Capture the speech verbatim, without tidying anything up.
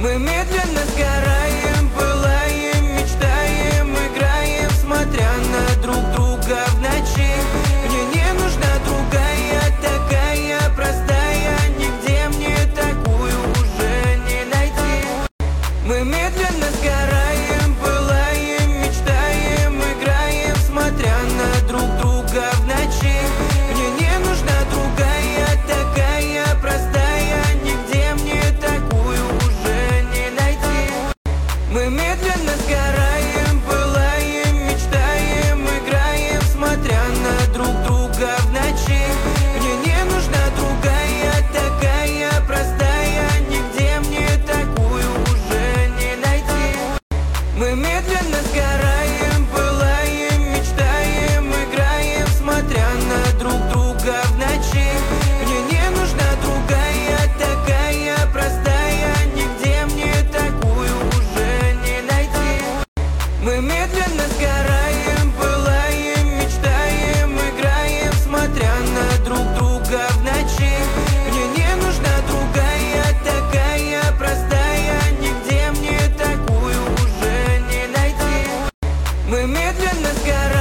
Мы медленно сгораем, пылаем, мечтаем, играем, смотря на друг друга в ночи. Мне не нужна другая, такая простая, нигде мне такую уже не найти. Мы медленно сгораем, пылаем, мечтаем, играем, смотря на друг друга в ночи. Мне не нужна другая, такая простая, нигде мне такую уже не найти. Мы медленно сгораем, пылаем, мечтаем, играем, смотря на друг друга в ночи. Мне не нужна другая, такая простая, нигде мне такую уже не найти. Мы медленно сгораем, пылаем, мечтаем, играем, смотря на друг друга в ночи. Мне не нужна другая, такая простая, нигде мне такую уже не найти. Мы медленно сгораем, пылаем, мечтаем, играем, смотря на друг друга в ночи. Мне не нужна другая, такая простая, нигде мне такую уже не найти. Мы медленно сгораем.